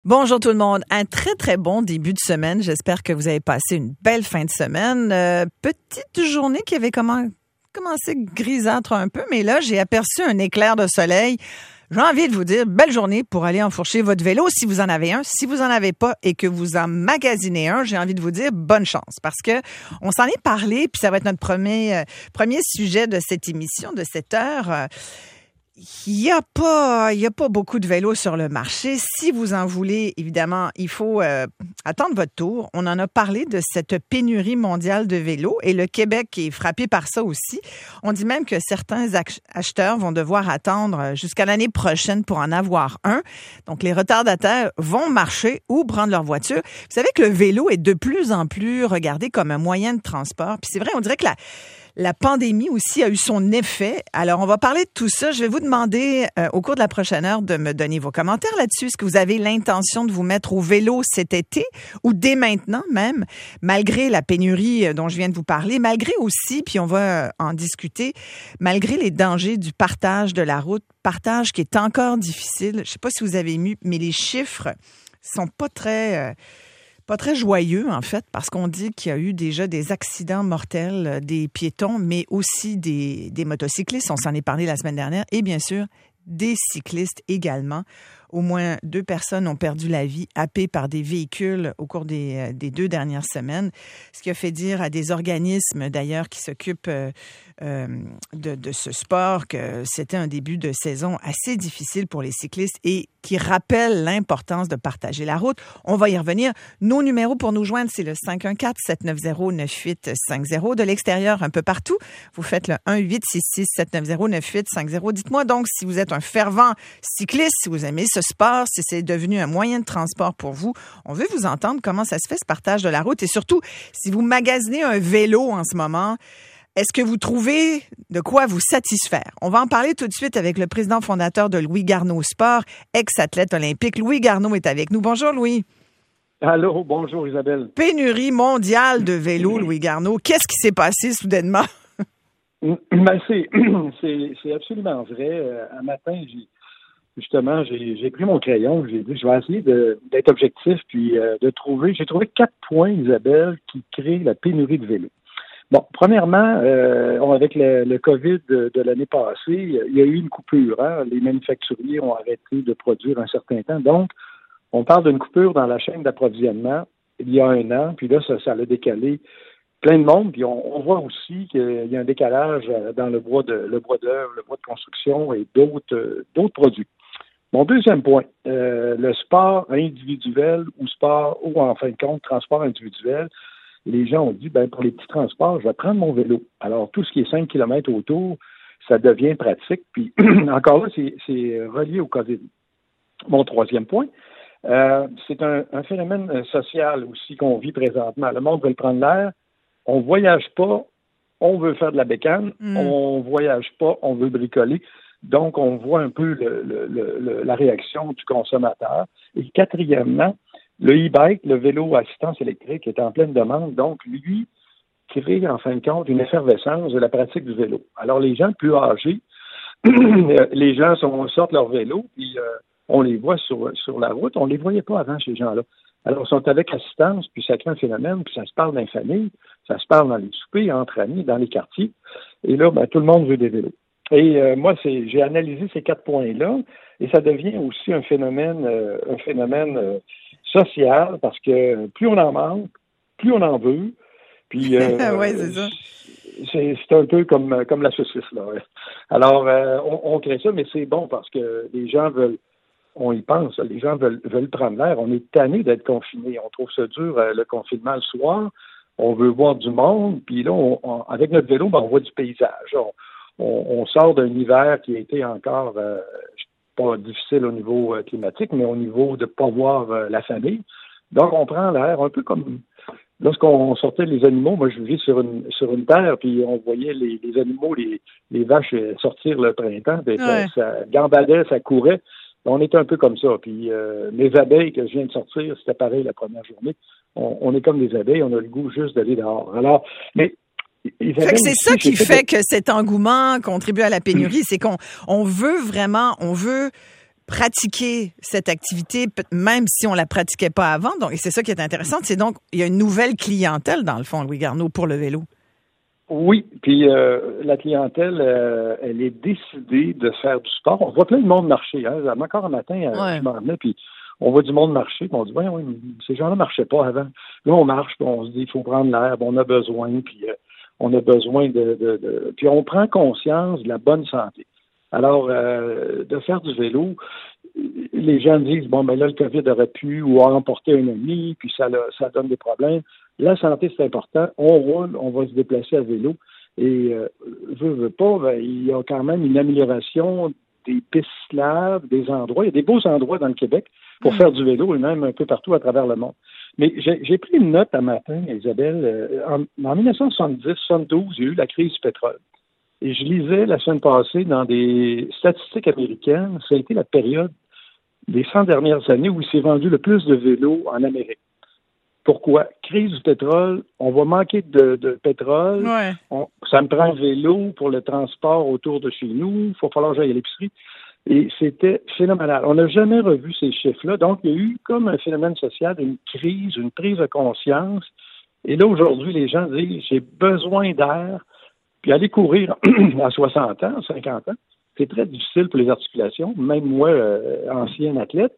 Bonjour tout le monde. Un très, très bon début de semaine. J'espère que vous avez passé une belle fin de semaine. Petite journée qui avait commencé grisâtre un peu, mais là, j'ai aperçu un éclair de soleil. J'ai envie de vous dire, belle journée pour aller enfourcher votre vélo si vous en avez un. Si vous en avez pas et que vous en magasinez un, j'ai envie de vous dire bonne chance parce que on s'en est parlé, puis ça va être notre premier sujet de cette émission, de cette heure. Il y a pas beaucoup de vélos sur le marché. Si vous en voulez, évidemment, il faut attendre votre tour. On en a parlé de cette pénurie mondiale de vélos et le Québec est frappé par ça aussi. On dit même que certains acheteurs vont devoir attendre jusqu'à l'année prochaine pour en avoir un. Donc, les retardataires vont marcher ou prendre leur voiture. Vous savez que le vélo est de plus en plus regardé comme un moyen de transport. Puis c'est vrai, on dirait que la pandémie aussi a eu son effet. Alors, on va parler de tout ça. Je vais vous demander au cours de la prochaine heure de me donner vos commentaires là-dessus. Est-ce que vous avez l'intention de vous mettre au vélo cet été ou dès maintenant même, malgré la pénurie dont je viens de vous parler, malgré aussi, puis on va en discuter, malgré les dangers du partage de la route, partage qui est encore difficile. Je ne sais pas si vous avez vu, mais les chiffres sont pas très joyeux, en fait, parce qu'on dit qu'il y a eu déjà des accidents mortels des piétons, mais aussi des motocyclistes. On s'en est parlé la semaine dernière. Et bien sûr, des cyclistes également. Au moins 2 personnes ont perdu la vie happées par des véhicules au cours des 2 dernières semaines. Ce qui a fait dire à des organismes, d'ailleurs, qui s'occupent de ce sport que c'était un début de saison assez difficile pour les cyclistes et qui rappelle l'importance de partager la route. On va y revenir. Nos numéros pour nous joindre, c'est le 514-790-9850. De l'extérieur, un peu partout, vous faites le 1-866-790-9850. Dites-moi donc si vous êtes un fervent cycliste, si vous aimez ce sport, si c'est devenu un moyen de transport pour vous. On veut vous entendre comment ça se fait, ce partage de la route. Et surtout, si vous magasinez un vélo en ce moment, est-ce que vous trouvez de quoi vous satisfaire? On va en parler tout de suite avec le président fondateur de Louis Garneau Sport, ex-athlète olympique. Louis Garneau est avec nous. Bonjour, Louis. Allô, bonjour Isabelle. Pénurie mondiale de vélos, Louis Garneau. Qu'est-ce qui s'est passé soudainement? Ben, c'est absolument vrai. Un matin, j'ai pris mon crayon, j'ai dit, je vais essayer d'être objectif, puis j'ai trouvé 4 points, Isabelle, qui créent la pénurie de vélos. Bon, premièrement, avec le COVID de l'année passée, il y a eu une coupure. Hein? Les manufacturiers ont arrêté de produire un certain temps. Donc, on parle d'une coupure dans la chaîne d'approvisionnement il y a 1 an, puis là, ça a décalé plein de monde. Puis on voit aussi qu'il y a un décalage dans le bois d'œuvre, le bois de construction et d'autres produits. Mon deuxième point, le sport individuel ou en fin de compte, transport individuel, les gens ont dit, pour les petits transports, je vais prendre mon vélo. Alors, tout ce qui est 5 km autour, ça devient pratique. Puis, encore là, c'est relié au COVID. Mon troisième point, c'est un phénomène social aussi qu'on vit présentement. Le monde veut prendre l'air. On voyage pas, on veut faire de la bécane. On voyage pas, on veut bricoler. Donc, on voit un peu la réaction du consommateur. Et quatrièmement, le e-bike, le vélo à assistance électrique, est en pleine demande. Donc, lui, crée, en fin de compte, une effervescence de la pratique du vélo. Alors, les gens plus âgés, les gens sortent leur vélo, puis on les voit sur la route. On ne les voyait pas avant, ces gens-là. Alors, ils sont avec assistance, puis ça crée un phénomène, puis ça se parle dans les familles, ça se parle dans les soupers, entre amis, dans les quartiers. Et là, tout le monde veut des vélos. Et moi, j'ai analysé ces 4 points-là, et ça devient aussi un phénomène social, parce que plus on en manque, plus on en veut. Puis oui, c'est ça. C'est un peu comme la saucisse, là. Alors, on crée ça, mais c'est bon parce que les gens on y pense, les gens veulent prendre l'air. On est tanné d'être confinés. On trouve ça dur, le confinement le soir. On veut voir du monde, puis là, avec notre vélo, on voit du paysage. On sort d'un hiver qui a été encore pas difficile au niveau climatique, mais au niveau de ne pas voir la famille. Donc, on prend l'air un peu comme lorsqu'on sortait les animaux. Moi, je vis sur une terre, puis on voyait les animaux, les vaches sortir le printemps. Ça gambadait, ça courait. On était un peu comme ça. Puis les abeilles que je viens de sortir, c'était pareil la première journée. On est comme des abeilles, on a le goût juste d'aller dehors. Alors, mais fait que c'est ça qui fait que cet engouement contribue à la pénurie, c'est qu'on veut pratiquer cette activité, même si on la pratiquait pas avant. Donc, et c'est ça qui est intéressant. C'est donc, il y a une nouvelle clientèle, dans le fond, Louis Garneau, pour le vélo. Oui, puis la clientèle, elle est décidée de faire du sport. On voit plein de monde marcher. Hein. Encore un matin, je m'en venais, puis on voit du monde marcher, puis on dit, oui, ces gens-là marchaient pas avant. Là, on marche, puis on se dit, il faut prendre l'air, on a besoin, puis on a besoin Puis on prend conscience de la bonne santé. Alors, de faire du vélo, les gens disent, bon, ben là, le COVID aurait pu ou a emporté un ami, puis ça donne des problèmes. La santé, c'est important. On roule, on va se déplacer à vélo. Et, veux pas, ben, il y a quand même une amélioration des pistes cyclables, des endroits. Il y a des beaux endroits dans le Québec pour faire du vélo et même un peu partout à travers le monde. Mais j'ai pris une note un matin, Isabelle. En 1970-72, il y a eu la crise du pétrole. Et je lisais la semaine passée dans des statistiques américaines, ça a été la période des 100 dernières années où il s'est vendu le plus de vélos en Amérique. Pourquoi? Crise du pétrole, on va manquer de pétrole, ça me prend un vélo pour le transport autour de chez nous, il va falloir que j'aille à l'épicerie. Et c'était phénoménal. On n'a jamais revu ces chiffres-là. Donc, il y a eu comme un phénomène social, une crise, une prise de conscience. Et là, aujourd'hui, les gens disent, j'ai besoin d'air. Puis aller courir à 60 ans, 50 ans, c'est très difficile pour les articulations. Même moi, ancien athlète,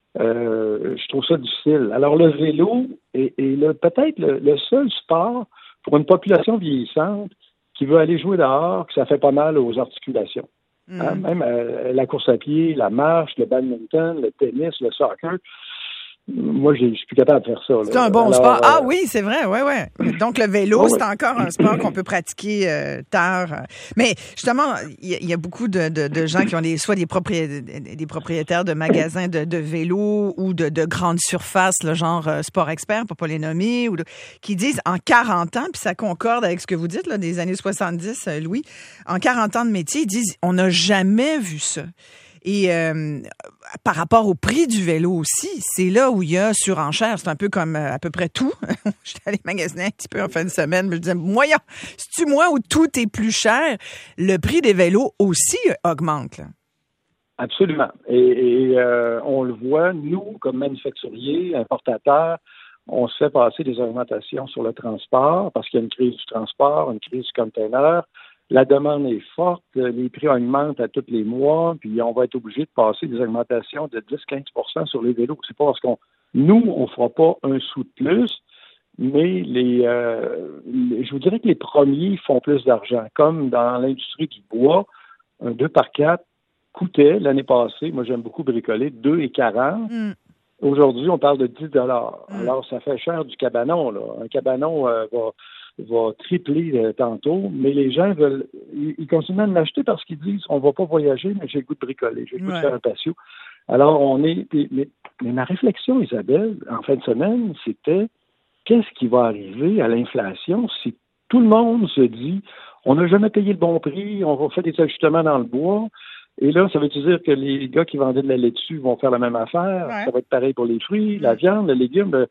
je trouve ça difficile. Alors, le vélo est peut-être le seul sport pour une population vieillissante qui veut aller jouer dehors, que ça fait pas mal aux articulations. Hein? Même la course à pied, la marche, le badminton, le tennis, le soccer. Moi, je suis plus capable de faire ça. Là. C'est un bon sport. Ah oui, c'est vrai, ouais. Donc, le vélo, c'est encore un sport qu'on peut pratiquer tard. Mais justement, il y a beaucoup de gens qui ont soit des propriétaires de magasins de vélos ou de grandes surfaces, le genre Sport Expert, pour pas les nommer, qui disent en 40 ans, puis ça concorde avec ce que vous dites, là, des années 70, Louis, en 40 ans de métier, ils disent, on n'a jamais vu ça. Et par rapport au prix du vélo aussi, c'est là où il y a surenchère. C'est un peu comme à peu près tout. J'étais allée magasiner un petit peu en fin de semaine, mais je disais, moyen, c'est-tu moi où tout est plus cher? Le prix des vélos aussi augmente, là. Absolument. Et on le voit, nous, comme manufacturiers, importateurs, on se fait passer des augmentations sur le transport parce qu'il y a une crise du transport, une crise du container. La demande est forte, les prix augmentent à tous les mois, puis on va être obligé de passer des augmentations de 10-15% sur les vélos. C'est pas parce on fera pas un sou de plus, mais je vous dirais que les premiers font plus d'argent. Comme dans l'industrie du bois, un 2x4 coûtait l'année passée, moi j'aime beaucoup bricoler, 2,40. Aujourd'hui, on parle de 10 $. Alors, ça fait cher du cabanon, là. Un cabanon va tripler tantôt, mais les gens ils continuent à l'acheter parce qu'ils disent, on va pas voyager, mais j'ai le goût de bricoler, j'ai le goût de faire un patio. Alors, mais ma réflexion, Isabelle, en fin de semaine, c'était, qu'est-ce qui va arriver à l'inflation si tout le monde se dit, on n'a jamais payé le bon prix, on va faire des ajustements dans le bois, et là, ça veut dire que les gars qui vendaient de la laitue vont faire la même affaire, ça va être pareil pour les fruits, la viande, les légumes.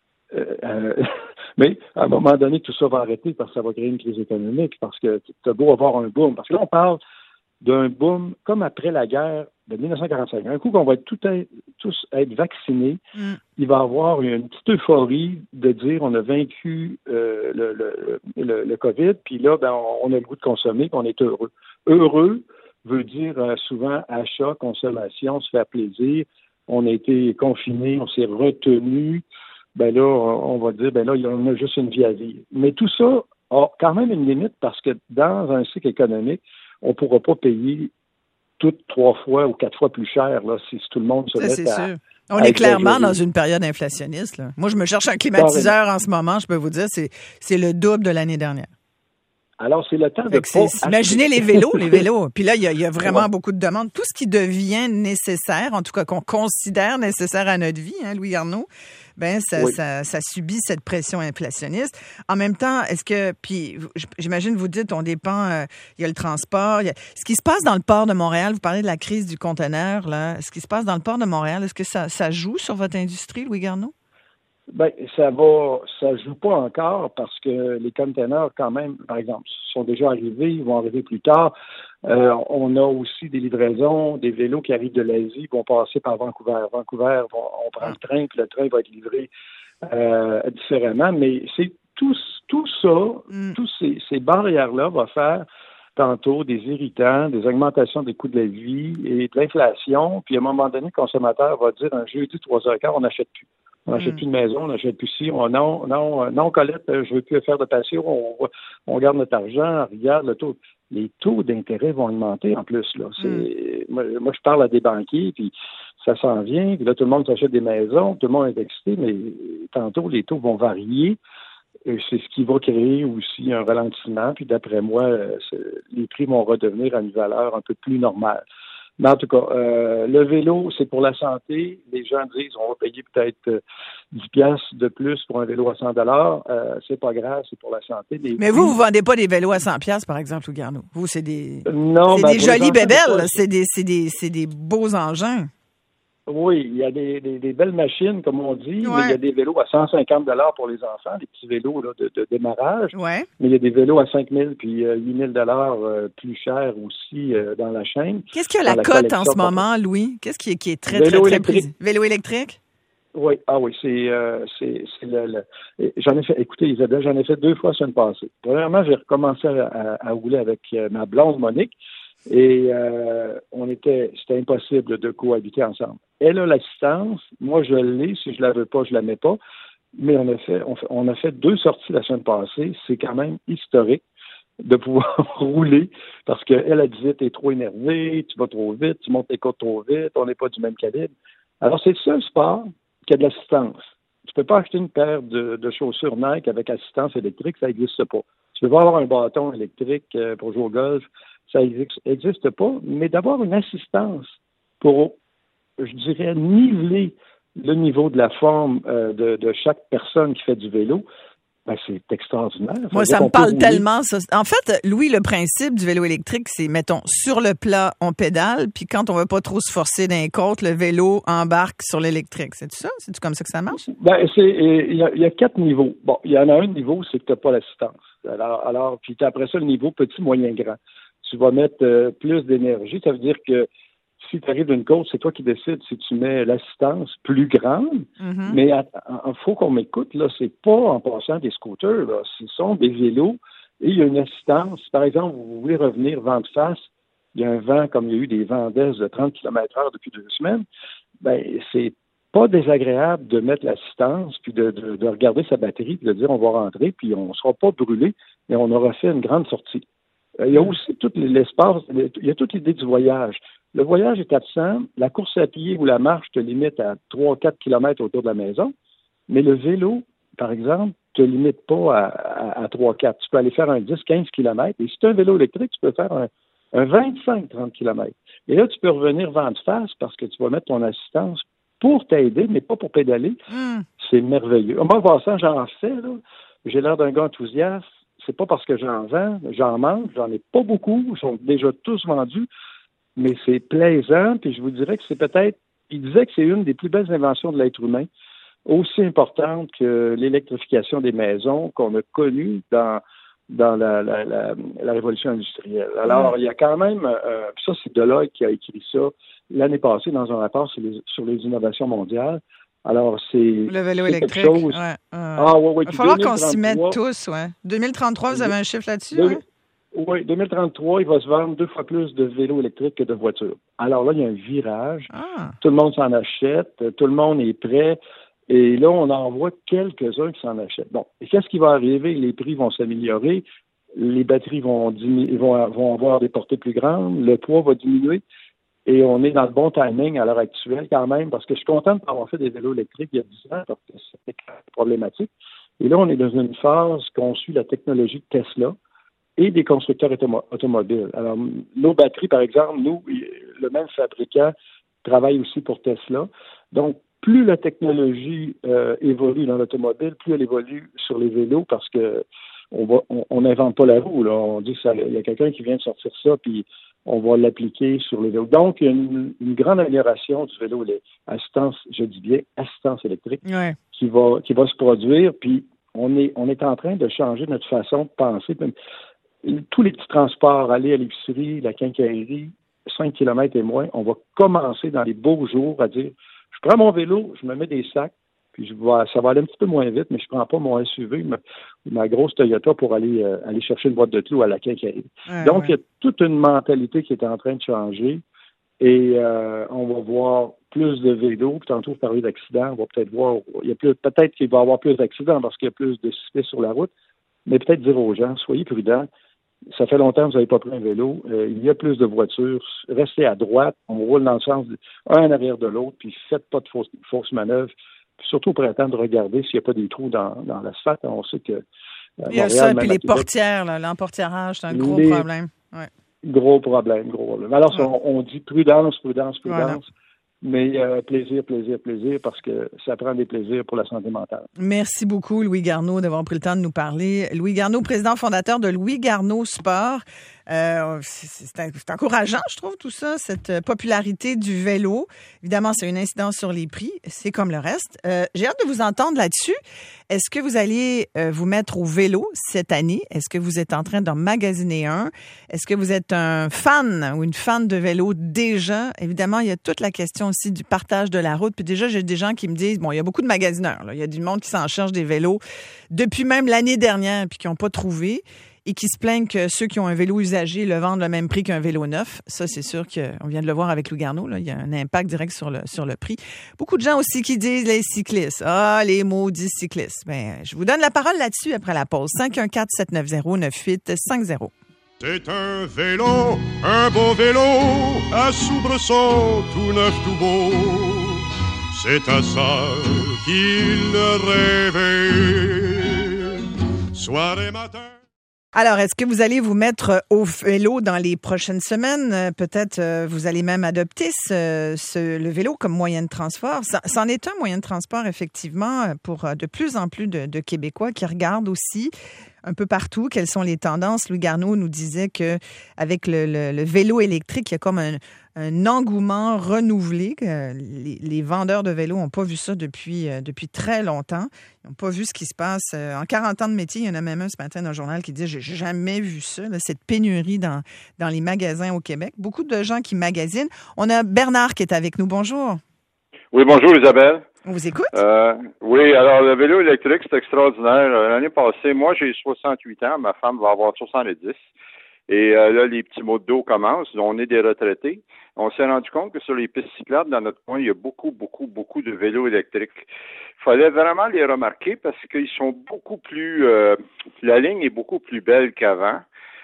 Mais à un moment donné, tout ça va arrêter parce que ça va créer une crise économique, parce que tu as beau avoir un boom. Parce que là, on parle d'un boom comme après la guerre de 1945. Un coup qu'on va tous être vaccinés, il va y avoir une petite euphorie de dire on a vaincu le COVID, puis là, ben, on a le goût de consommer, puis on est heureux. Heureux veut dire souvent achat, consommation, se faire plaisir. On a été confinés, on s'est retenu. Ben là, on va dire, ben là, on a juste une vie à vivre. Mais tout ça a quand même une limite parce que dans un cycle économique, on ne pourra pas payer toutes 3 fois ou 4 fois plus cher là, si tout le monde se met à... Sûr. On est clairement dans une période inflationniste. Là. Moi, je me cherche un climatiseur en ce moment, je peux vous dire, c'est le double de l'année dernière. Alors, c'est le temps de imaginez les vélos. Puis là, il y a vraiment beaucoup de demandes. Tout ce qui devient nécessaire, en tout cas qu'on considère nécessaire à notre vie, hein, Louis Garneau, ben ça subit cette pression inflationniste. En même temps, puis j'imagine vous dites, on dépend, il y a le transport, ce qui se passe dans le port de Montréal, vous parlez de la crise du conteneur, là, ce qui se passe dans le port de Montréal, est-ce que ça joue sur votre industrie, Louis Garneau? Ben, ça joue pas encore parce que les containers, quand même, par exemple, sont déjà arrivés, ils vont arriver plus tard. On a aussi des livraisons, des vélos qui arrivent de l'Asie, vont passer par Vancouver. Vancouver, on prend le train, puis le train va être livré différemment. Mais c'est tout ça, tous ces barrières-là vont faire tantôt des irritants, des augmentations des coûts de la vie et de l'inflation. Puis à un moment donné, le consommateur va dire un jeudi 3h15, on n'achète plus. On n'achète plus de maison, on n'achète plus ci. Non, Colette, je veux plus faire de passion. On garde notre argent, regarde le taux. Les taux d'intérêt vont augmenter en plus. Là. Moi, je parle à des banquiers, puis ça s'en vient. Puis là, tout le monde s'achète des maisons, tout le monde est excité, mais tantôt, les taux vont varier. C'est ce qui va créer aussi un ralentissement. Puis d'après moi, les prix vont redevenir à une valeur un peu plus normale. Mais en tout cas, le vélo, c'est pour la santé. Les gens disent on va payer peut-être 10 piastres de plus pour un vélo à 100 $. C'est pas grave, c'est pour la santé. Mais vous vendez pas des vélos à 100 piastres, par exemple, Lugano. Vous, c'est des des jolies bébelles. C'est des beaux engins. Oui, il y a des belles machines, comme on dit, mais il y a des vélos à 150 $ pour les enfants, des petits vélos là, de démarrage. Ouais. Mais il y a des vélos à 5 000 puis 8 000 $ plus chers aussi dans la chaîne. Qu'est-ce qu'il y a la cote en ce moment, Louis? Qu'est-ce qui est très, vélo très, électrique. très Vélo électrique? Oui, c'est j'en ai fait, écoutez Isabelle, j'en ai fait 2 fois la semaine passée. Premièrement, j'ai recommencé à rouler avec ma blonde Monique. Et c'était impossible de cohabiter ensemble. Elle a l'assistance, moi je l'ai, si je la veux pas, je la mets pas. Mais on a fait 2 sorties la semaine passée. C'est quand même historique de pouvoir rouler parce qu'elle disait t'es trop énervé, tu vas trop vite, tu montes tes côtes trop vite, on n'est pas du même calibre. Alors c'est le seul sport qui a de l'assistance. Tu peux pas acheter une paire de chaussures Nike avec assistance électrique, ça n'existe pas. Tu peux pas avoir un bâton électrique pour jouer au golf. Ça n'existe pas, mais d'avoir une assistance pour, je dirais, niveler le niveau de la forme de chaque personne qui fait du vélo, c'est extraordinaire. Moi, ça me parle tellement. Ça. En fait, Louis, le principe du vélo électrique, c'est, mettons, sur le plat, on pédale, puis quand on veut pas trop se forcer d'un côte, le vélo embarque sur l'électrique. C'est ça? C'est-tu comme ça que ça marche? Il y a 4 niveaux. Bon, il y en a un niveau, c'est que tu n'as pas l'assistance. Alors, puis après ça, le niveau petit, moyen, grand. Tu vas mettre plus d'énergie. Ça veut dire que si tu arrives d'une côte, c'est toi qui décides si tu mets l'assistance plus grande. Mm-hmm. Mais il faut qu'on m'écoute, là, c'est pas en passant des scooters, là. Ce sont des vélos et il y a une assistance. Par exemple, vous voulez revenir vent de face, il y a un vent, comme il y a eu des vents d'est de 30 km/h depuis 2 semaines, c'est pas désagréable de mettre l'assistance, puis de regarder sa batterie, puis de dire on va rentrer, puis on ne sera pas brûlé, mais on aura fait une grande sortie. Il y a aussi tout l'espace, il y a toute l'idée du voyage. Le voyage est absent, la course à pied ou la marche te limite à 3-4 km autour de la maison, mais le vélo, par exemple, te limite pas à 3-4. Tu peux aller faire un 10-15 km, et si tu as un vélo électrique, tu peux faire un 25-30 km. Et là, tu peux revenir vent de face parce que tu vas mettre ton assistance pour t'aider, mais pas pour pédaler. C'est merveilleux. Moi, voir ça, j'en fais, là. J'ai l'air d'un gars enthousiaste. C'est pas parce que j'en vends, j'en manque, j'en ai pas beaucoup, ils sont déjà tous vendus, mais c'est plaisant, puis je vous dirais que c'est peut-être, il disait que c'est une des plus belles inventions de l'être humain, aussi importante que l'électrification des maisons qu'on a connue dans la révolution industrielle. Alors, il y a quand même, ça c'est Deloitte qui a écrit ça l'année passée dans un rapport sur les innovations mondiales. Alors, c'est le vélo électrique. Chose... Ouais. Ouais. Il va falloir qu'on s'y mette tous, ouais. 2033, vous avez un chiffre là-dessus? Oui, 2033, il va se vendre 2 fois plus de vélos électriques que de voitures. Alors là, il y a un virage. Tout le monde s'en achète, tout le monde est prêt. Et là, on en voit quelques-uns qui s'en achètent. Bon, et qu'est-ce qui va arriver? Les prix vont s'améliorer, les batteries vont avoir des portées plus grandes, le poids va diminuer. Et on est dans le bon timing à l'heure actuelle quand même, parce que je suis content d'avoir fait des vélos électriques il y a 10 ans, parce que c'était problématique. Et là, on est dans une phase qu'on suit la technologie de Tesla et des constructeurs automobiles. Alors, nos batteries, par exemple, nous, le même fabricant travaille aussi pour Tesla. Donc, plus la technologie évolue dans l'automobile, plus elle évolue sur les vélos, parce que on n'invente pas la roue, là. On dit qu'il y a quelqu'un qui vient de sortir ça, puis on va l'appliquer sur les vélos. Donc, il y a une grande amélioration du vélo, assistance électrique, qui va se produire, puis on est en train de changer notre façon de penser. tous les petits transports, aller à l'épicerie, la quincaillerie, 5 kilomètres et moins, on va commencer dans les beaux jours à dire, je prends mon vélo, je me mets des sacs, puis ça va aller un petit peu moins vite, mais je prends pas mon SUV, ma grosse Toyota pour aller chercher une boîte de clous à la quincaillerie. Donc, il y a toute une mentalité qui est en train de changer et on va voir plus de vélos. Puis tantôt, vous parlez d'accidents, on va peut-être voir, peut-être qu'il va y avoir plus d'accidents parce qu'il y a plus de cyclistes sur la route, mais peut-être dire aux gens, soyez prudents. Ça fait longtemps que vous n'avez pas pris un vélo. Il y a plus de voitures. Restez à droite. On roule dans le sens un en arrière de l'autre, puis faites pas de fausses manœuvres. Puis surtout au printemps, de regarder s'il n'y a pas des trous dans l'asphalte. On sait que il y a ça, puis les portières, l'emportiérage, c'est un gros problème. Ouais. Gros problème. Alors, on dit prudence. Voilà. Mais plaisir, parce que ça prend des plaisirs pour la santé mentale. Merci beaucoup, Louis Garneau, d'avoir pris le temps de nous parler. Louis Garneau, président fondateur de Louis Garneau Sport. C'est encourageant, je trouve, tout ça, cette popularité du vélo. Évidemment, c'est une incidence sur les prix. C'est comme le reste. J'ai hâte de vous entendre là-dessus. Est-ce que vous allez vous mettre au vélo cette année? Est-ce que vous êtes en train d'en magasiner un? Est-ce que vous êtes un fan ou une fan de vélo déjà? Évidemment, il y a toute la question aussi du partage de la route. Puis déjà, j'ai des gens qui me disent, bon, il y a beaucoup de magasineurs, là. Il y a du monde qui s'en cherche des vélos depuis même l'année dernière puis qui n'ont pas trouvé. Et qui se plaignent que ceux qui ont un vélo usagé le vendent le même prix qu'un vélo neuf. Ça, c'est sûr qu'on vient de le voir avec Louis Garneau. Là. Il y a un impact direct sur le prix. Beaucoup de gens aussi qui disent les cyclistes. Ah, les maudits cyclistes. Ben, je vous donne la parole là-dessus après la pause. 514-790-9850. C'est un vélo, un beau vélo, à soubresaut, tout neuf, tout beau. C'est à ça qu'il rêvait, soir et matin. Alors, est-ce que vous allez vous mettre au vélo dans les prochaines semaines? Peut-être vous allez même adopter le vélo comme moyen de transport. C'en est un moyen de transport, effectivement, pour de plus en plus de Québécois qui regardent aussi un peu partout quelles sont les tendances. Louis Garneau nous disait que avec le vélo électrique, il y a comme un engouement renouvelé. Les vendeurs de vélos n'ont pas vu ça depuis très longtemps. Ils n'ont pas vu ce qui se passe. En 40 ans de métier, il y en a même un ce matin dans le journal qui dit « J'ai jamais vu ça, là, cette pénurie dans les magasins au Québec. » Beaucoup de gens qui magasinent. On a Bernard qui est avec nous. Bonjour. Oui, bonjour Isabelle. On vous écoute? Oui, alors le vélo électrique, c'est extraordinaire. L'année passée, moi j'ai 68 ans, ma femme va avoir 70. Et là, les petits mots de dos commencent. On est des retraités. On s'est rendu compte que sur les pistes cyclables, dans notre coin, il y a beaucoup de vélos électriques. Il fallait vraiment les remarquer parce qu'ils sont beaucoup plus... la ligne est beaucoup plus belle qu'avant.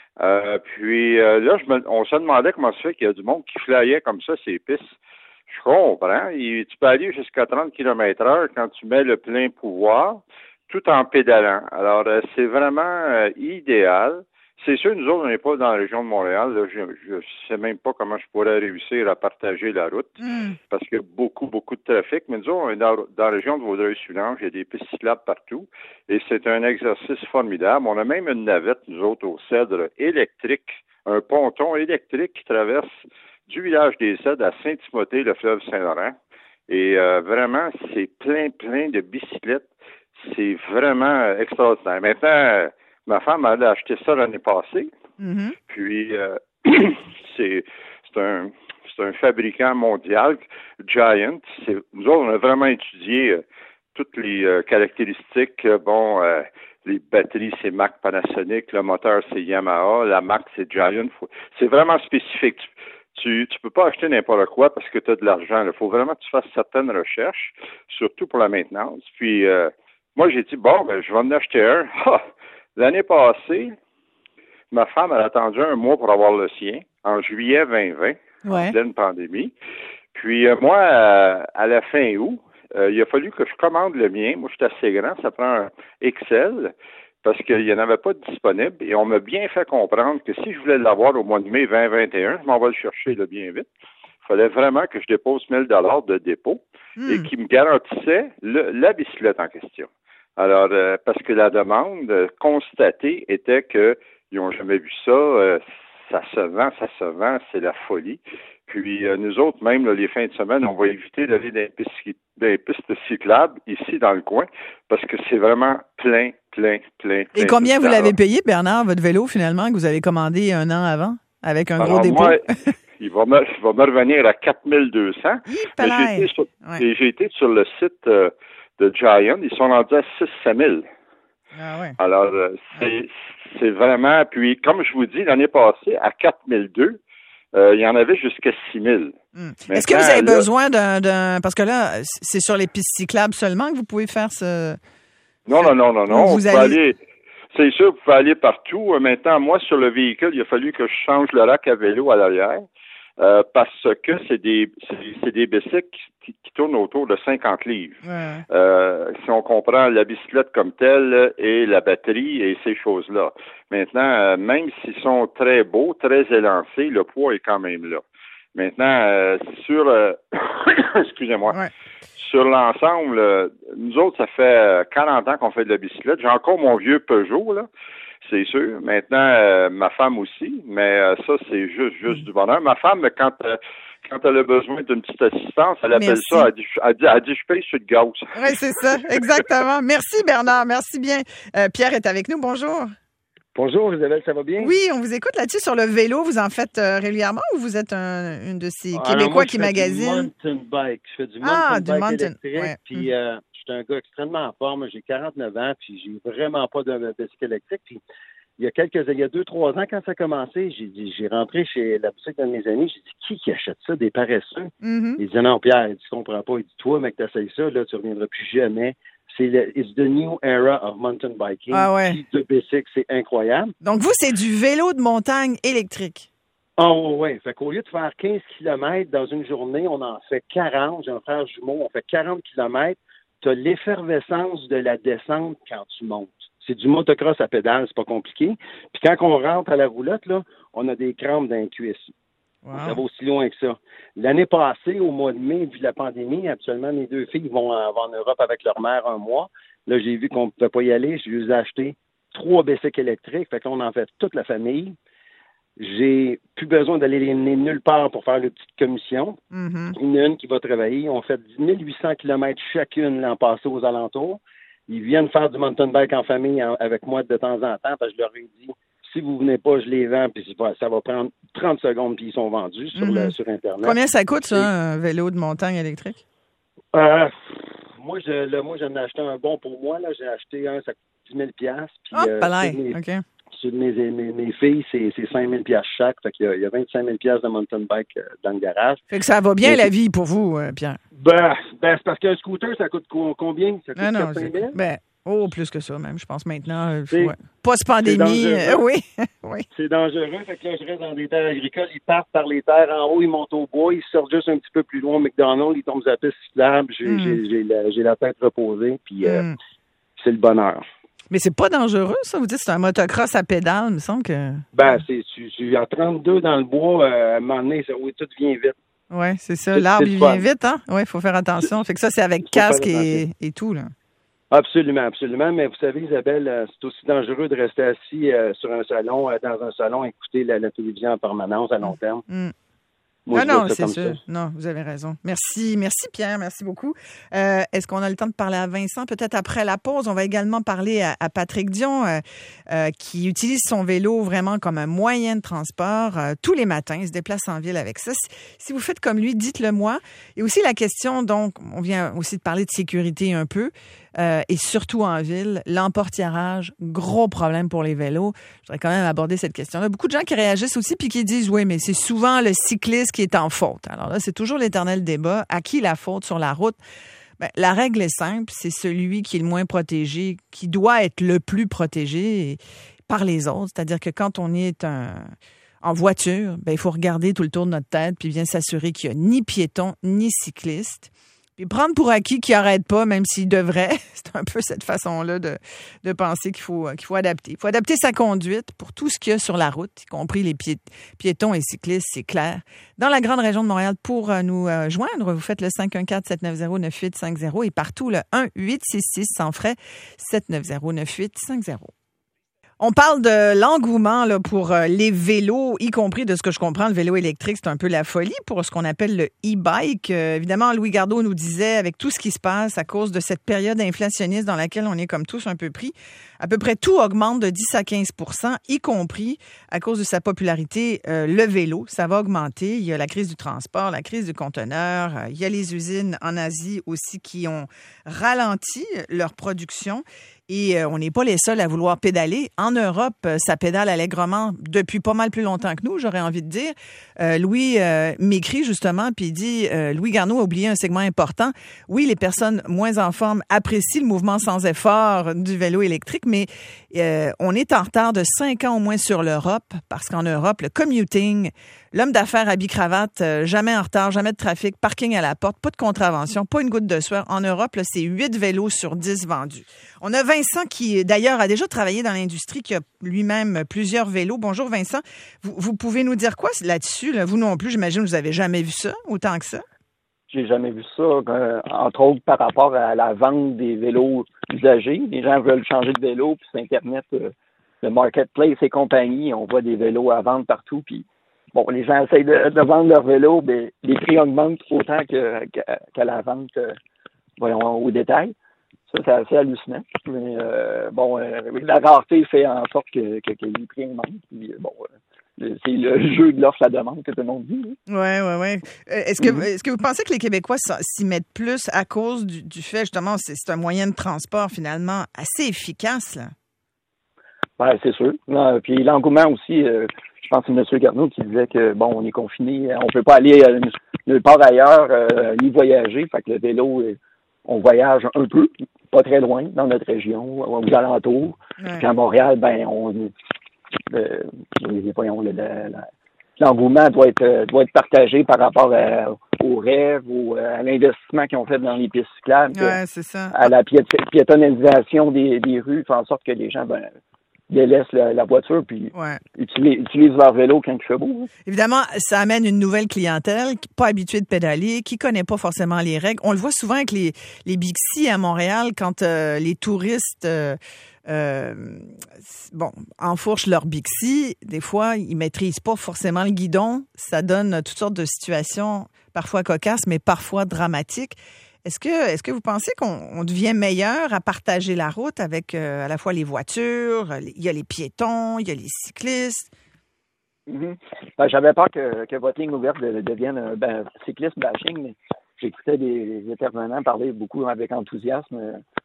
Puis là, on se demandait comment ça fait qu'il y a du monde qui flyait comme ça ces pistes. Je comprends. Tu peux aller jusqu'à 30 km/h quand tu mets le plein pouvoir, tout en pédalant. Alors, c'est vraiment idéal. C'est sûr, nous autres, on n'est pas dans la région de Montréal. Là, je sais même pas comment je pourrais réussir à partager la route parce qu'il y a beaucoup de trafic. Mais nous autres, on est dans la région de Vaudreuil-Soulanges. Il y a des pistes cyclables partout. Et c'est un exercice formidable. On a même une navette, nous autres, au Cèdre électrique, un ponton électrique qui traverse du village des Cèdres à Saint-Timothée, le fleuve Saint-Laurent. Et vraiment, c'est plein de bicyclettes. C'est vraiment extraordinaire. Maintenant, ma femme elle a acheté ça l'année passée. Mm-hmm. Puis, c'est un fabricant mondial, Giant. Nous autres, on a vraiment étudié toutes les caractéristiques. Les batteries, c'est Mac Panasonic. Le moteur, c'est Yamaha. La marque, c'est Giant. C'est vraiment spécifique. Tu peux pas acheter n'importe quoi parce que tu as de l'argent. Il faut vraiment que tu fasses certaines recherches, surtout pour la maintenance. Puis, moi, j'ai dit, je vais en acheter un. L'année passée, ma femme a attendu un mois pour avoir le sien, en juillet 2020, en pleine pandémie. Puis, moi, à la fin août, il a fallu que je commande le mien. Moi, je suis assez grand, ça prend un XL. Parce qu'il n'y en avait pas de disponible, et on m'a bien fait comprendre que si je voulais l'avoir au mois de mai 2021, je m'en vais le chercher là, bien vite. Il fallait vraiment que je dépose 1 000 $ de dépôt et qui me garantissait la bicyclette en question. Alors, parce que la demande constatée était qu'ils n'ont jamais vu ça, ça se vend, c'est la folie. Puis nous autres, même là, les fins de semaine, on va éviter d'aller dans les pistes cyclables ici dans le coin parce que c'est vraiment plein. Et combien vous l'avez payé, Bernard, votre vélo, finalement, que vous avez commandé un an avant, avec un gros dépôt? Moi, il va me revenir à 4200. J'ai été sur le site de Giant. Ils sont rendus à 6-7 000. Ah ouais. Alors, c'est vraiment... Puis, comme je vous dis, l'année passée, à 4002, il y en avait jusqu'à 6 000. Est-ce que vous avez besoin d'un... Parce que là, c'est sur les pistes cyclables seulement que vous pouvez faire ce... Non. Vous pouvez aller... C'est sûr, vous pouvez aller partout. Maintenant, moi, sur le véhicule, il a fallu que je change le rack à vélo à l'arrière parce que c'est des bicycles qui tournent autour de 50 livres. Ouais. Si on comprend la bicyclette comme telle et la batterie et ces choses-là. Maintenant, même s'ils sont très beaux, très élancés, le poids est quand même là. Maintenant, excusez-moi. Ouais. Sur l'ensemble, nous autres, ça fait 40 ans qu'on fait de la bicyclette. J'ai encore mon vieux Peugeot, là, c'est sûr. Maintenant, ma femme aussi, mais ça, c'est juste du bonheur. Ma femme, quand elle a besoin d'une petite assistance, elle appelle ça, elle dit je paye sur le gaz. Oui, c'est ça, exactement. Merci Bernard, merci bien. Pierre est avec nous, bonjour. Bonjour Isabelle, ça va bien? Oui, on vous écoute là-dessus sur le vélo. Vous en faites régulièrement ou vous êtes une de ces Québécois qui magasinent? Je fais du mountain bike. Je fais du mountain bike électrique. Ouais. Puis je suis un gars extrêmement en forme. J'ai 49 ans, puis j'ai vraiment pas de bicycle électrique. Puis il y a 2-3 ans, quand ça a commencé, j'ai rentré chez la boutique d'un de mes amis. J'ai dit, qui achète ça? Des paresseux? Mm-hmm. Il dit, non, Pierre, tu comprends pas. Il dit, toi, mec, t'essayes ça, là, tu reviendras plus jamais. It's the new era of mountain biking. Ah ouais. De bicycle, c'est incroyable. Donc, vous, c'est du vélo de montagne électrique. Oh oui. Fait qu'au lieu de faire 15 km dans une journée, on en fait 40. J'ai un frère jumeau, on fait 40 km. Tu as l'effervescence de la descente quand tu montes. C'est du motocross à pédale, c'est pas compliqué. Puis quand on rentre à la roulotte, là, on a des crampes dans les cuisses. Wow. Ça va aussi loin que ça. L'année passée, au mois de mai, vu la pandémie, actuellement, mes 2 filles vont en Europe avec leur mère un mois. Là, j'ai vu qu'on ne pouvait pas y aller. Je lui ai acheté 3 bicycles électriques. Fait qu'on en fait toute la famille. J'ai plus besoin d'aller les mener nulle part pour faire le petite commission. Mm-hmm. Une qui va travailler. On fait 10 800 km chacune l'an passé aux alentours. Ils viennent faire du mountain bike en famille avec moi de temps en temps. Parce que je leur ai dit, si vous venez pas, je les vends, puis ça va prendre 30 secondes, puis ils sont vendus sur Internet. Combien ça coûte, ça, un vélo de montagne électrique? Moi, j'en ai acheté un bon pour moi. Là. J'ai acheté un, ça coûte 10 000 puis sur mes filles, c'est 5 000 chaque. Fait qu'il y a 25 000 de mountain bike dans le garage. Fait que ça va bien, la vie, pour vous, Pierre? Ben, c'est parce qu'un scooter, ça coûte combien? Ça coûte 4 000? Plus que ça, même, je pense maintenant. Post-pandémie, oui. C'est dangereux. Fait que là, je reste dans des terres agricoles. Ils partent par les terres en haut, ils montent au bois, ils sortent juste un petit peu plus loin au McDonald's, ils tombent sur la piste cyclable. J'ai la tête reposée, puis c'est le bonheur. Mais c'est pas dangereux, ça? Vous dites que c'est un motocross à pédale, il me semble que... Ben, tu à 32 dans le bois, à un moment donné, tout vient vite. Oui, c'est ça. L'arbre, il vient vite, hein? Oui, il faut faire attention. Fait que ça, c'est avec casque et tout, là. Absolument. Mais vous savez, Isabelle, c'est aussi dangereux de rester assis dans un salon, écouter la télévision en permanence à long terme. Moi, non, c'est sûr. Non, vous avez raison. Merci Pierre, merci beaucoup. Est-ce qu'on a le temps de parler à Vincent? Peut-être après la pause. On va également parler à Patrick Dion, qui utilise son vélo vraiment comme un moyen de transport tous les matins. Il se déplace en ville avec ça. Si vous faites comme lui, dites-le moi. Et aussi la question, donc, on vient aussi de parler de sécurité un peu. Et surtout en ville, l'emportiérage, gros problème pour les vélos. Je voudrais quand même aborder cette question-là. Beaucoup de gens qui réagissent aussi puis qui disent, oui, mais c'est souvent le cycliste qui est en faute. Alors là, c'est toujours l'éternel débat. À qui la faute sur la route? Ben, la règle est simple, c'est celui qui est le moins protégé, qui doit être le plus protégé par les autres. C'est-à-dire que quand on est en voiture, ben, il faut regarder tout le tour de notre tête puis bien s'assurer qu'il n'y a ni piéton ni cycliste. Puis prendre pour acquis qu'il n'arrête pas, même s'il devrait. C'est un peu cette façon-là de penser qu'il faut adapter. Il faut adapter sa conduite pour tout ce qu'il y a sur la route, y compris les piétons et cyclistes, c'est clair. Dans la grande région de Montréal, pour nous joindre, vous faites le 514-790-9850 et partout le 1-866 sans frais 790-9850. On parle de l'engouement là, pour les vélos, y compris de ce que je comprends, le vélo électrique, c'est un peu la folie pour ce qu'on appelle le e-bike. Évidemment, Louis Gardeau nous disait, avec tout ce qui se passe à cause de cette période inflationniste dans laquelle on est comme tous un peu pris, à peu près tout augmente de 10 à 15 %, y compris à cause de sa popularité, le vélo. Ça va augmenter. Il y a la crise du transport, la crise du conteneur. Il y a les usines en Asie aussi qui ont ralenti leur production. Et on n'est pas les seuls à vouloir pédaler. En Europe, ça pédale allègrement depuis pas mal plus longtemps que nous, j'aurais envie de dire. Louis m'écrit justement, puis il dit, Louis Garneau a oublié un segment important. Oui, les personnes moins en forme apprécient le mouvement sans effort du vélo électrique, mais on est en retard de 5 ans au moins sur l'Europe, parce qu'en Europe, le commuting, l'homme d'affaires habille cravate, jamais en retard, jamais de trafic, parking à la porte, pas de contravention, pas une goutte de sueur. En Europe, là, c'est 8 vélos sur 10 vendus. On a Vincent qui, d'ailleurs, a déjà travaillé dans l'industrie, qui a lui-même plusieurs vélos. Bonjour Vincent. Vous pouvez nous dire quoi là-dessus? Là? Vous non plus, j'imagine, vous n'avez jamais vu ça, autant que ça? J'ai jamais vu ça, entre autres par rapport à la vente des vélos usagés. Les gens veulent changer de vélo, puis sur Internet, le marketplace et compagnie, on voit des vélos à vendre partout, puis bon, les gens essayent de vendre leur vélo, mais les prix augmentent autant qu'à la vente, au détail. Ça, c'est assez hallucinant. Mais la rareté fait en sorte que les prix augmentent. Puis, c'est le jeu de l'offre à la demande que tout le monde dit. Oui. Est-ce que vous pensez que les Québécois s'y mettent plus à cause du fait, justement, c'est un moyen de transport finalement assez efficace, là? Ben, c'est sûr. Non, puis l'engouement aussi, je pense que c'est M. Garneau qui disait que, bon, on est confiné, on peut pas aller nulle part ailleurs, ni voyager. Fait que le vélo, on voyage un peu, pas très loin, dans notre région, aux alentours. Ouais. Puis à Montréal, l'engouement doit être partagé par rapport aux rêves, à l'investissement qu'ils ont fait dans les pistes cyclables, c'est ça. à la piétonnisation des rues, fait en sorte que les gens délaissent la voiture puis utilisent leur vélo quand il fait beau. Évidemment, ça amène une nouvelle clientèle qui n'est pas habituée de pédaler, qui connaît pas forcément les règles. On le voit souvent avec les Bixi à Montréal quand les touristes enfourchent leur Bixi. Des fois, ils maîtrisent pas forcément le guidon. Ça donne toutes sortes de situations parfois cocasses, mais parfois dramatiques. Est-ce que vous pensez qu'on devient meilleur à partager la route avec à la fois les voitures, il y a les piétons, il y a les cyclistes? Mm-hmm. J'avais peur que votre ligne ouverte devienne cycliste bashing, mais j'écoutais des intervenants parler beaucoup avec enthousiasme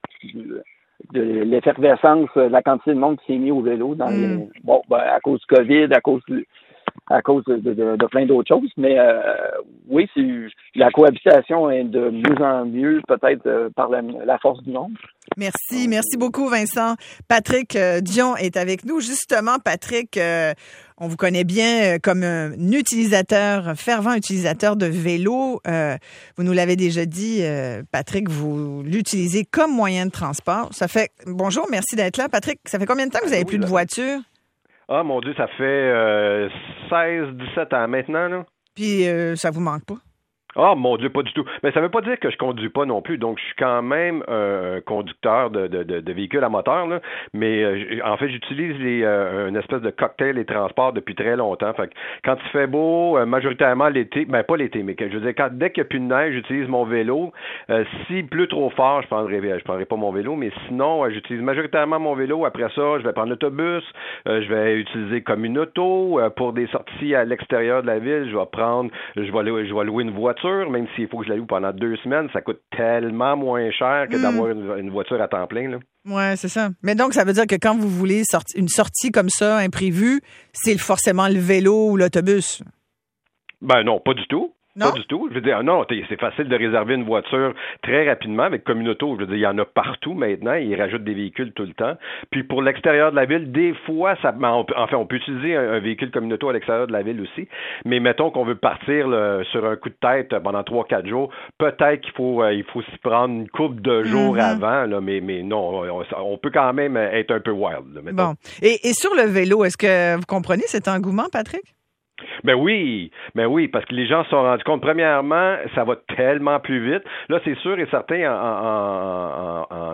de l'effervescence, la quantité de monde qui s'est mis au vélo à cause du COVID, à cause de plein d'autres choses. Mais oui, la cohabitation est de mieux en mieux, peut-être par la force du nombre. Merci beaucoup Vincent. Patrick Dion est avec nous. Justement, Patrick, on vous connaît bien comme un fervent utilisateur de vélo. Vous nous l'avez déjà dit, Patrick, vous l'utilisez comme moyen de transport. Bonjour, merci d'être là. Patrick, ça fait combien de temps que vous n'avez plus de voiture? Ah, mon Dieu, ça fait 16-17 ans maintenant, là. Puis, ça vous manque pas? Ah, mon Dieu, pas du tout. Mais ça veut pas dire que je conduis pas non plus. Donc, je suis quand même un conducteur de véhicules à moteur, là. Mais en fait, j'utilise une espèce de cocktail et transport depuis très longtemps. Fait que quand il fait beau, majoritairement l'été, pas l'été, mais je veux dire, dès qu'il n'y a plus de neige, j'utilise mon vélo. S'il pleut trop fort, je prendrai pas mon vélo, mais sinon, j'utilise majoritairement mon vélo. Après ça, je vais prendre l'autobus, je vais utiliser comme une auto. Pour des sorties à l'extérieur de la ville, je vais louer une voiture. Même s'il faut que je la loue pendant 2 semaines, ça coûte tellement moins cher que d'avoir une voiture à temps plein, là. Ouais, c'est ça. Mais donc, ça veut dire que quand vous voulez une sortie comme ça, imprévue, c'est forcément le vélo ou l'autobus? Ben non, pas du tout. Non? Pas du tout. Je veux dire, non, c'est facile de réserver une voiture très rapidement avec Communauto. Je veux dire, il y en a partout maintenant. Ils rajoutent des véhicules tout le temps. Puis pour l'extérieur de la ville, des fois, on peut utiliser un véhicule Communauto à l'extérieur de la ville aussi. Mais mettons qu'on veut partir sur un coup de tête pendant 3-4 jours, peut-être qu'il faut s'y prendre une couple de jours avant. Là, mais non, on peut quand même être un peu wild. Là, bon. Et sur le vélo, est-ce que vous comprenez cet engouement, Patrick? Ben oui, parce que les gens se sont rendus compte, premièrement, ça va tellement plus vite. Là, c'est sûr et certain, en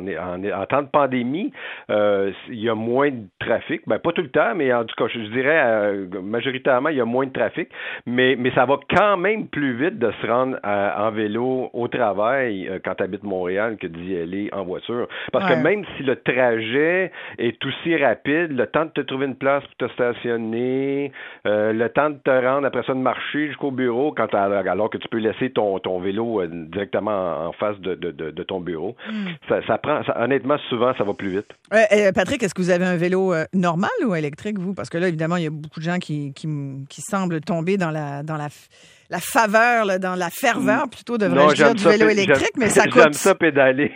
en temps de pandémie, il y a moins de trafic. Ben, pas tout le temps, mais en tout cas, je dirais majoritairement, il y a moins de trafic. Mais ça va quand même plus vite de se rendre en vélo au travail quand tu habites Montréal que d'y aller en voiture. Parce que même si le trajet est aussi rapide, le temps de te trouver une place pour te stationner, le temps de te rendre, après ça, de marcher jusqu'au bureau, alors que tu peux laisser ton vélo directement en face de ton bureau. Ça prend, honnêtement, souvent, ça va plus vite. Patrick, est-ce que vous avez un vélo normal ou électrique, vous? Parce que là, évidemment, il y a beaucoup de gens qui semblent tomber dans la faveur, là, dans la ferveur, plutôt, devrais-je dire, du vélo électrique, mais ça coûte. J'aime ça pédaler.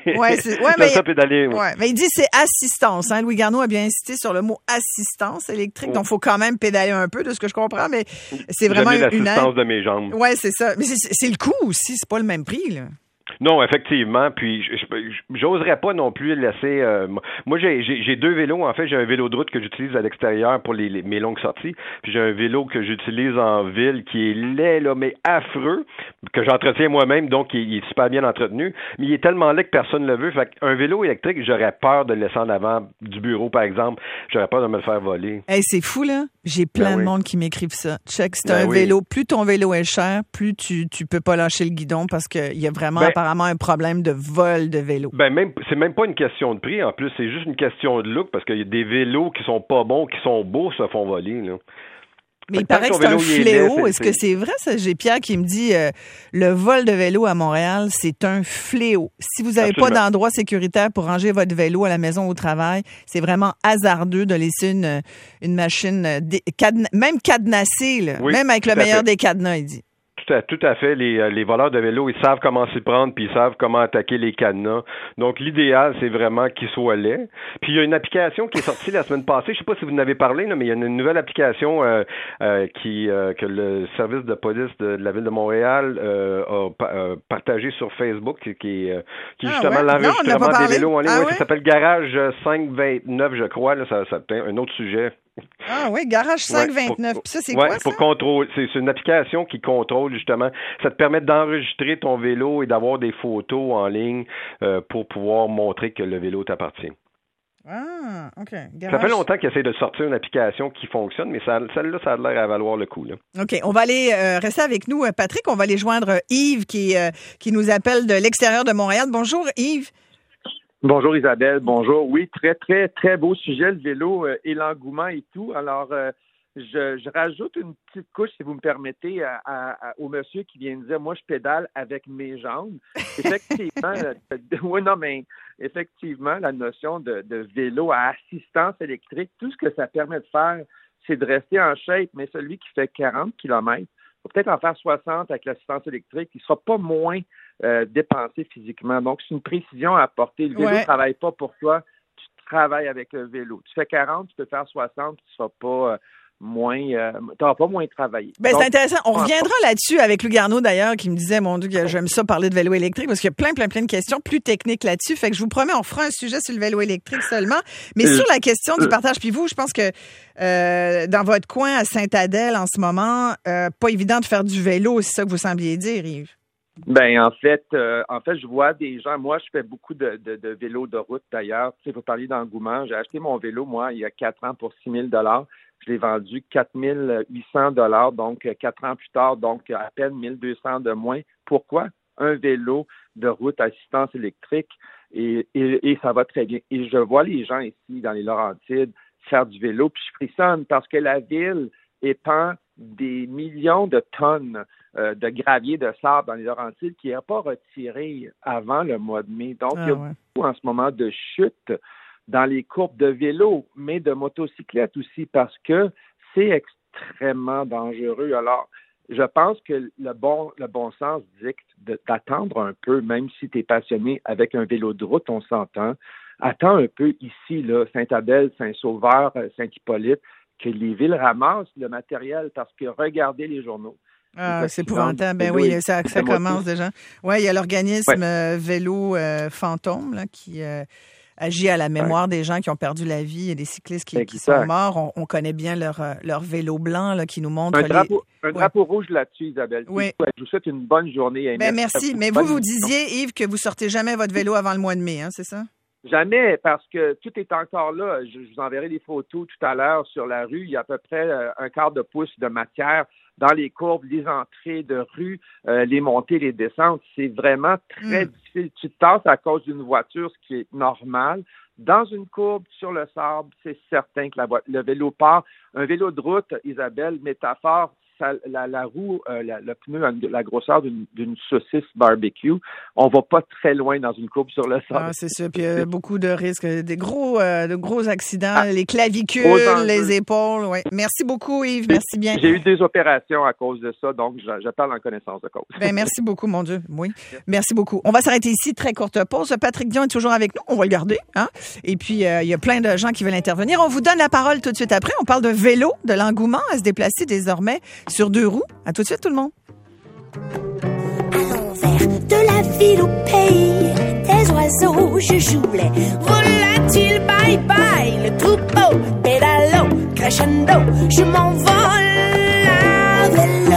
Mais il dit c'est assistance. Hein? Louis Garneau a bien insisté sur le mot assistance électrique, donc il faut quand même pédaler un peu, de ce que je comprends, mais c'est vraiment une l'assistance de mes jambes. Oui, c'est ça. Mais c'est le coût aussi, c'est pas le même prix, là. Non, effectivement. Puis, j'oserais pas non plus laisser... moi, j'ai deux vélos. En fait, j'ai un vélo de route que j'utilise à l'extérieur pour mes longues sorties. Puis, j'ai un vélo que j'utilise en ville qui est laid, là, mais affreux, que j'entretiens moi-même. Donc, il est super bien entretenu. Mais il est tellement laid que personne ne le veut. Fait qu'un vélo électrique, j'aurais peur de le laisser en avant du bureau, par exemple. J'aurais peur de me le faire voler. Hey, c'est fou, là. J'ai plein de monde qui m'écrivent ça. Check, c'est un vélo. Plus ton vélo est cher, plus tu peux pas lâcher le guidon parce qu'il y a vraiment apparemment un problème de vol de vélo. C'est même pas une question de prix. En plus, c'est juste une question de look parce qu'il y a des vélos qui sont pas bons, qui sont beaux, se font voler, là. Mais il paraît que c'est un fléau. Est-ce que c'est vrai, ça? J'ai Pierre qui me dit le vol de vélo à Montréal, c'est un fléau. Si vous n'avez pas d'endroit sécuritaire pour ranger votre vélo à la maison ou au travail, c'est vraiment hasardeux de laisser une machine même cadenassée, là, même avec le meilleur des cadenas, il dit. Tout à fait. Les voleurs de vélo, ils savent comment s'y prendre, puis ils savent comment attaquer les cadenas. Donc, l'idéal, c'est vraiment qu'ils soient laids. Puis, il y a une application qui est sortie la semaine passée. Je sais pas si vous en avez parlé, là, mais il y a une nouvelle application que le service de police de la Ville de Montréal a partagée sur Facebook, qui est justement l'enregistrement des vélos en ligne. Ça s'appelle Garage 529, je crois. Là, ça un autre sujet. Ah oui, Garage 529. Ça, c'est quoi, ça? Pour contrôler. C'est une application qui contrôle, justement. Ça te permet d'enregistrer ton vélo et d'avoir des photos en ligne pour pouvoir montrer que le vélo t'appartient. Ah, OK. Ça fait longtemps qu'ils essaient de sortir une application qui fonctionne, mais celle-là, ça a l'air à valoir le coup, là. OK. On va aller rester avec nous, Patrick. On va aller joindre Yves qui nous appelle de l'extérieur de Montréal. Bonjour, Yves. Bonjour Isabelle, bonjour. Oui, très, très, très beau sujet, le vélo et l'engouement et tout. Alors, je rajoute une petite couche, si vous me permettez, au monsieur qui vient de dire, moi, je pédale avec mes jambes. Effectivement, effectivement, la notion de vélo à assistance électrique, tout ce que ça permet de faire, c'est de rester en shape, mais celui qui fait 40 km, il va peut-être en faire 60 avec l'assistance électrique, il ne sera pas moins dépensé physiquement. Donc, c'est une précision à apporter. Le vélo ne travaille pas pour toi, tu travailles avec le vélo. Tu fais 40, tu peux faire 60, tu ne seras pas t'auras pas moins travaillé. Ben, c'est intéressant. On reviendra là-dessus avec Louis Garneau, d'ailleurs, qui me disait, mon Dieu, j'aime ça parler de vélo électrique parce qu'il y a plein de questions plus techniques là-dessus. Fait que je vous promets, on fera un sujet sur le vélo électrique seulement. Mais sur la question du partage, puis vous, je pense que dans votre coin à Sainte-Adèle en ce moment, pas évident de faire du vélo, c'est ça que vous sembliez dire, Yves. Ben en fait, je vois des gens. Moi, je fais beaucoup de vélos de route d'ailleurs. Tu sais, faut parler d'engouement. J'ai acheté mon vélo, moi, il y a 4 ans pour 6 000 $. Je l'ai vendu 4 800 $, donc 4 ans plus tard, donc à peine 1 200 de moins. Pourquoi? Un vélo de route à assistance électrique et ça va très bien. Et je vois les gens ici, dans les Laurentides, faire du vélo, puis je frissonne parce que la ville épand des millions de tonnes de gravier, de sable dans les Laurentides qui n'est pas retiré avant le mois de mai. Donc, il y a beaucoup en ce moment de chutes dans les courbes de vélo, mais de motocyclettes aussi, parce que c'est extrêmement dangereux. Alors, je pense que le bon sens dicte d'attendre un peu, même si tu es passionné avec un vélo de route, on s'entend. Attends un peu ici, là, Sainte-Adèle, Saint-Sauveur, Saint-Hippolyte, que les villes ramassent le matériel parce que regardez les journaux. Ah, c'est épouvantable. Ben oui, ça commence déjà. Oui, il y a l'organisme Vélo Fantôme là, qui agit à la mémoire des gens qui ont perdu la vie. Il y a des cyclistes qui sont morts. On connaît bien leur vélo blanc là, qui nous montre un drapeau rouge là-dessus, Isabelle. Oui. Je vous souhaite une bonne journée. Ben merci. Mais vous disiez, Yves, que vous sortez jamais votre vélo avant le mois de mai, hein, c'est ça? Jamais, parce que tout est encore là. Je vous enverrai des photos tout à l'heure sur la rue. Il y a à peu près un quart de pouce de matière dans les courbes, les entrées de rue, les montées, les descentes. C'est vraiment très difficile. Tu te tasses à cause d'une voiture, ce qui est normal. Dans une courbe sur le sable, c'est certain que le vélo part. Un vélo de route, Isabelle, métaphore, la roue, le pneu a la grosseur d'une saucisse barbecue. On va pas très loin dans une courbe sur le sable. Ah, c'est ça. Puis il y a beaucoup de risques, de gros accidents, les clavicules, les épaules. Ouais. Merci beaucoup, Yves. Merci bien. J'ai eu des opérations à cause de ça, donc je parle en connaissance de cause. Ben, merci beaucoup, mon Dieu. Oui. Merci beaucoup. On va s'arrêter ici. Très courte pause. Patrick Dion est toujours avec nous. On va le garder. Hein? Et puis, il y a plein de gens qui veulent intervenir. On vous donne la parole tout de suite après. On parle de vélo, de l'engouement à se déplacer désormais sur 2 roues. À tout de suite, tout le monde. À l'envers de la ville au pays des oiseaux, je jouais. Volatil, bye bye, le troupeau, pédalo, crescendo, je m'envole à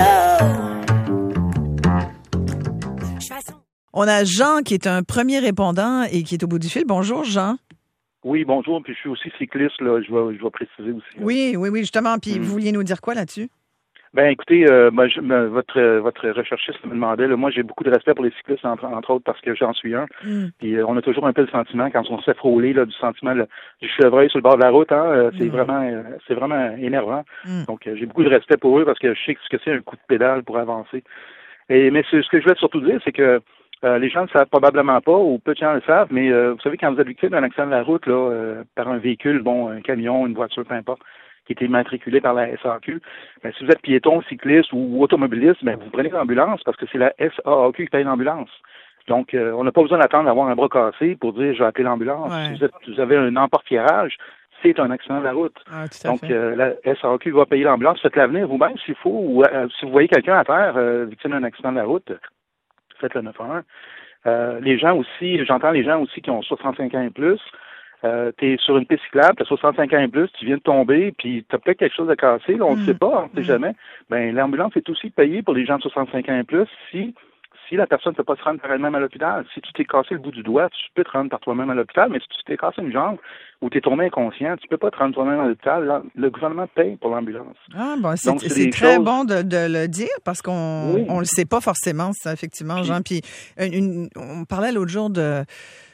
vélo. On a Jean qui est un premier répondant et qui est au bout du fil. Bonjour, Jean. Oui, bonjour. Puis je suis aussi cycliste, là. Je vais préciser aussi. Là. Oui, justement. Puis vous vouliez nous dire quoi là-dessus? Ben, écoutez, votre recherchiste me demandait, là, moi, j'ai beaucoup de respect pour les cyclistes, entre autres, parce que j'en suis un. Puis on a toujours un peu le sentiment, quand on se fait frôler, là, du sentiment du chevreuil sur le bord de la route, hein, c'est vraiment énervant. Donc, j'ai beaucoup de respect pour eux parce que je sais ce que c'est un coup de pédale pour avancer. Mais ce que je voulais surtout dire, c'est que les gens ne le savent probablement pas, ou peu de gens le savent, mais vous savez, quand vous êtes victime d'un accident de la route, là, par un véhicule, un camion, une voiture, peu importe, qui était immatriculé par la SAQ, ben, si vous êtes piéton, cycliste ou automobiliste, ben, vous prenez l'ambulance parce que c'est la SAQ qui paye l'ambulance. Donc, on n'a pas besoin d'attendre d'avoir un bras cassé pour dire « je vais appeler l'ambulance Ouais. ». Si vous avez un emporte-tirage, c'est un accident de la route. Ah, Donc, la SAQ va payer l'ambulance. Faites l'avenir vous-même s'il faut, ou si vous voyez quelqu'un à terre victime d'un accident de la route, faites le 911. Les gens aussi, j'entends les gens aussi qui ont 65 ans et plus. T'es sur une piste cyclable, t'as 65 ans et plus, tu viens de tomber, puis t'as peut-être quelque chose à casser, là, on ne sait pas, on ne sait jamais. Ben, l'ambulance est aussi payée pour les gens de 65 ans et plus si la personne ne peut pas se rendre par elle-même à l'hôpital. Si tu t'es cassé le bout du doigt, tu peux te rendre par toi-même à l'hôpital, mais si tu t'es cassé une jambe ou t'es tombé inconscient, tu peux pas te rendre toi-même à l'hôpital. Le gouvernement paye pour l'ambulance. Ah, bon, c'est Donc, très choses... bon de le dire parce qu'on on le sait pas forcément, ça, effectivement, Jean. Puis, on parlait l'autre jour de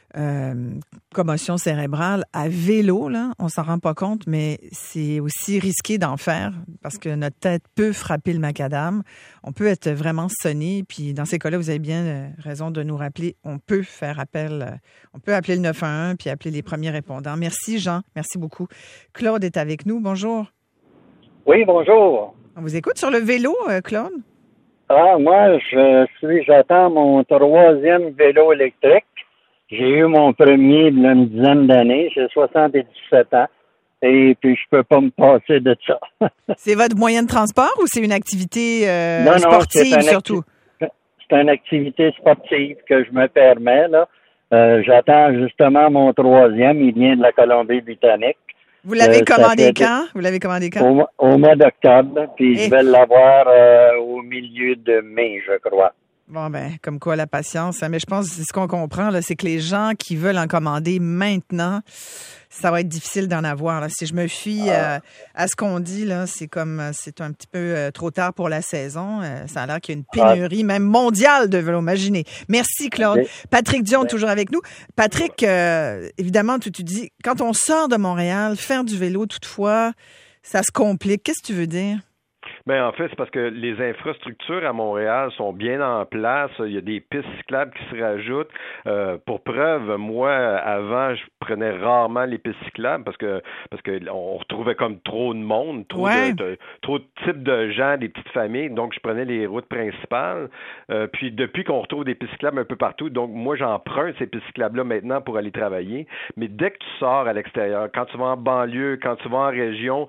commotion cérébrale à vélo, là, on s'en rend pas compte, mais c'est aussi risqué d'en faire parce que notre tête peut frapper le macadam. On peut être vraiment sonné, puis dans ces cas-là, vous avez bien raison de nous rappeler, on peut faire appel, on peut appeler le 911 puis appeler les premiers répondants. Merci, Jean. Merci beaucoup. Claude est avec nous. Bonjour. Oui, bonjour. On vous écoute sur le vélo, Claude? Ah, moi, j'attends mon 3e vélo électrique. J'ai eu mon premier il y a une dizaine d'années. J'ai 77 ans. Et puis, je peux pas me passer de ça. C'est votre moyen de transport ou c'est une activité non, sportive surtout? C'est une activité sportive que je me permets, là. J'attends justement mon 3e. Il vient de la Colombie-Britannique. Vous l'avez commandé quand? Vous l'avez commandé quand? Au mois d'octobre. Puis, je vais l'avoir au milieu de mai, je crois. Bon, ben, comme quoi la patience. Mais je pense que c'est ce qu'on comprend, là, c'est que les gens qui veulent en commander maintenant, ça va être difficile d'en avoir. Là. Si je me fie à ce qu'on dit, là, c'est un petit peu trop tard pour la saison. Ça a l'air qu'il y a une pénurie, même mondiale de vélos. Imaginez. Merci, Claude. Patrick Dion, toujours avec nous. Patrick, évidemment, tu dis, quand on sort de Montréal, faire du vélo, toutefois, ça se complique. Qu'est-ce que tu veux dire? Ben, en fait, c'est parce que les infrastructures à Montréal sont bien en place. Il y a des pistes cyclables qui se rajoutent. Pour preuve, moi, avant, je prenais rarement les pistes cyclables parce que on retrouvait comme trop de monde, trop de types de gens, des petites familles. Donc, je prenais les routes principales. Puis, depuis qu'on retrouve des pistes cyclables un peu partout, donc moi, j'emprunte ces pistes cyclables-là maintenant pour aller travailler. Mais dès que tu sors à l'extérieur, quand tu vas en banlieue, quand tu vas en région,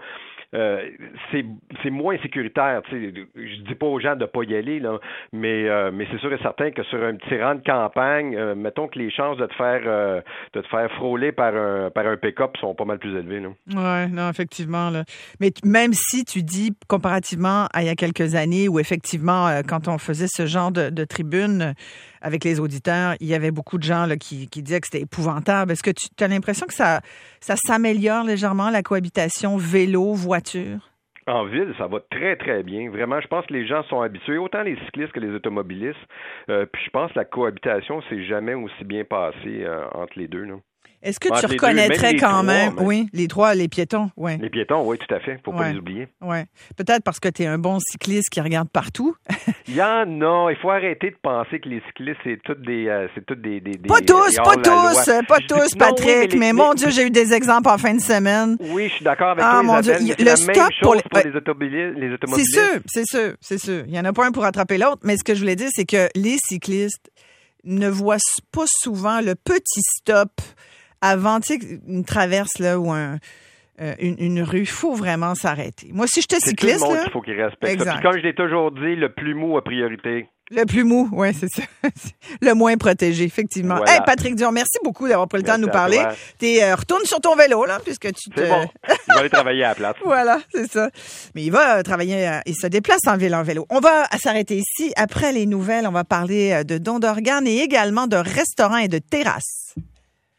c'est moins sécuritaire. Tu sais, je dis pas aux gens de pas y aller, là, mais c'est sûr et certain que sur un petit rang de campagne, mettons que les chances de te faire frôler par un pick-up sont pas mal plus élevées. Là. Ouais, non, effectivement. Là. Mais même si tu dis comparativement à il y a quelques années où effectivement, quand on faisait ce genre de tribune, avec les auditeurs, il y avait beaucoup de gens là, qui disaient que c'était épouvantable. Est-ce que tu as l'impression que ça s'améliore légèrement, la cohabitation vélo-voiture? En ville, ça va très, très bien. Vraiment, je pense que les gens sont habitués, autant les cyclistes que les automobilistes. Puis je pense que la cohabitation s'est jamais aussi bien passée entre les deux, là. Est-ce que tu reconnaîtrais quand même, oui, les trois, les piétons, oui. Les piétons, oui, tout à fait. Faut pas les oublier. Oui. Peut-être parce que tu es un bon cycliste qui regarde partout. Il y en a. Il faut arrêter de penser que les cyclistes, c'est toutes des Pas tous, Patrick. Mais mon Dieu, j'ai eu des exemples en fin de semaine. Oui, je suis d'accord avec toi, mon Dieu. C'est la même chose pour les automobilistes. C'est sûr. Il y en a pas un pour attraper l'autre. Mais ce que je voulais dire, c'est que les cyclistes ne voient pas souvent le petit stop avant, tu sais, une traverse là ou une rue, il faut vraiment s'arrêter. Moi, si j'étais cycliste, c'est tout le monde là, qu'il faut qu'il respecte. Exact. Ça. Puis comme je l'ai toujours dit, le plus mou a priorité. Le plus mou, oui, c'est ça. Le moins protégé, effectivement. Voilà. Hey, Patrick Dion, merci beaucoup d'avoir pris le temps de nous parler. Retourne sur ton vélo, là, puisque tu te... C'est bon. Il va aller travailler à la place. Voilà, c'est ça. Mais il va travailler, il se déplace en ville en vélo. On va s'arrêter ici. Après les nouvelles, on va parler de dons d'organes et également de restaurants et de terrasses.